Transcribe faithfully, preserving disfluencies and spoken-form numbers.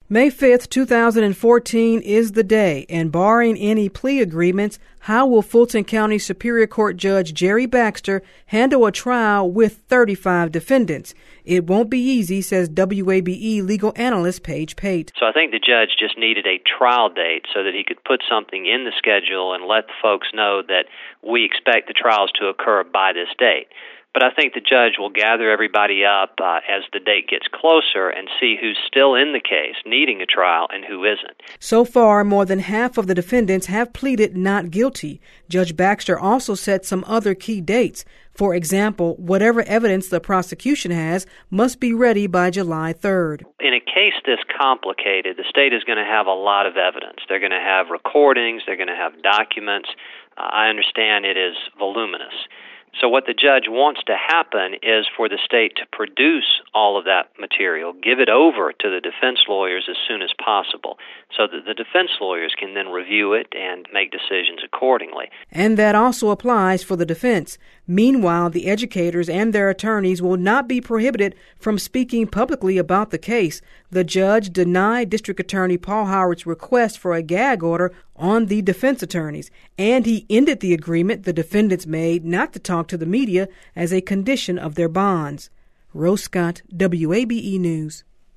May fifth, two thousand fourteen is the day, and barring any plea agreements, how will Fulton County Superior Court Judge Jerry Baxter handle a trial with thirty-five defendants? It won't be easy, says W A B E legal analyst Paige Pate. So I think the judge just needed a trial date so that he could put something in the schedule and let the folks know that we expect the trials to occur by this date. But I think the judge will gather everybody up uh, as the date gets closer and see who's still in the case, needing a trial, and who isn't. So far, more than half of the defendants have pleaded not guilty. Judge Baxter also set some other key dates. For example, whatever evidence the prosecution has must be ready by July third. In a case this complicated, the state is going to have a lot of evidence. They're going to have recordings. They're going to have documents. Uh, I understand it is voluminous. So what the judge wants to happen is for the state to produce all of that material, give it over to the defense lawyers as soon as possible, so that the defense lawyers can then review it and make decisions accordingly. And that also applies for the defense. Meanwhile, the educators and their attorneys will not be prohibited from speaking publicly about the case. The judge denied District Attorney Paul Howard's request for a gag order on the defense attorneys, and he ended the agreement the defendants made not to talk to the media as a condition of their bonds. Rose Scott, W A B E News.